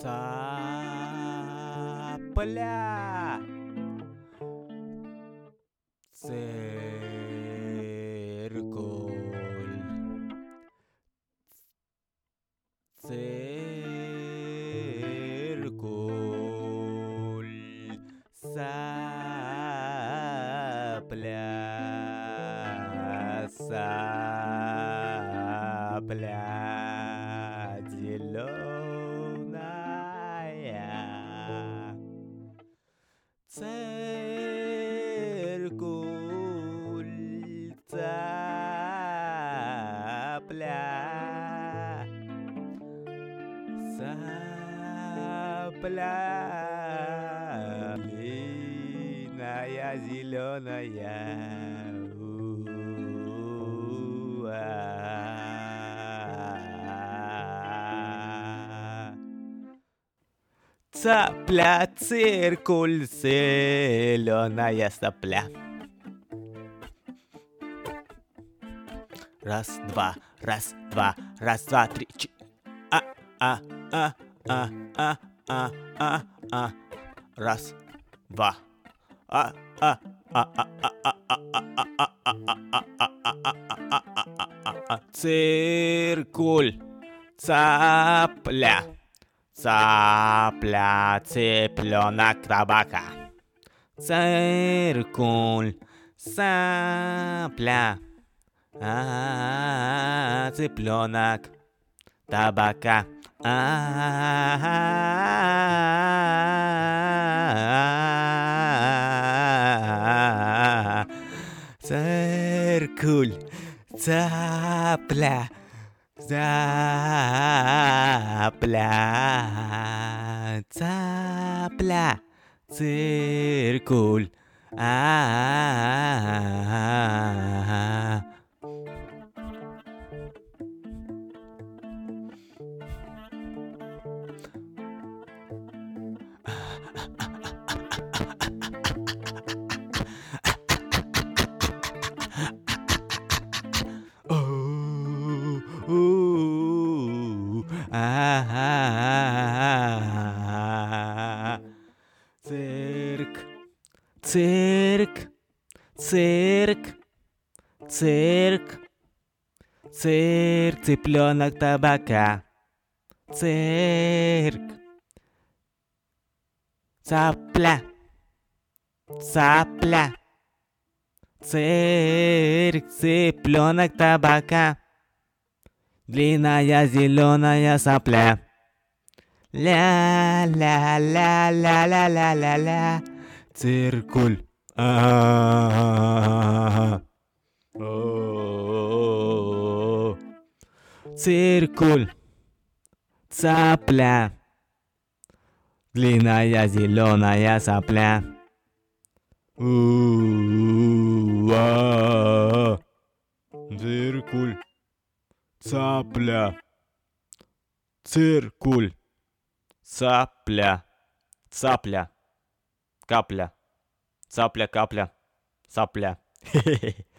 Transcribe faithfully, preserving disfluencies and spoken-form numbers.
Цапля. Циркуль. Циркуль. Цапля. Цапля зеленая. Циркуль. Цапля. Цапля длинная зеленая. У-а. Цапля, циркуль, зеленая сопля. Раз, два, раз, два, раз, два, три, четыре. А, а, а, а, а, а, а, а. Раз, два. А, а, а, а, а, а, а, а, а, а, а, а. Циркуль, цапля, цапля, цыпленок, табака. Циркуль, цапля, а, цыпленок, табака. Циркуль, цапля, цапля, цапля, циркуль. А-а-а-а. Цирк, цирк, цирк, цирк, цирк, цыпленок, табака. Цирк, цапля, цапля, цирк, цыпленок, табака. Длинная зеленая сопля. Ля-ля-ля-ля-ля-ля-ля. Циркуль. А-а-а-а. О-о-о. Циркуль. Цапля. Длинная зеленая сопля. У-а-а. Циркуль. Цапля. Циркуль. Цапля. Цапля. Капля. Цапля, капля. Цапля. Хе-хе-хе.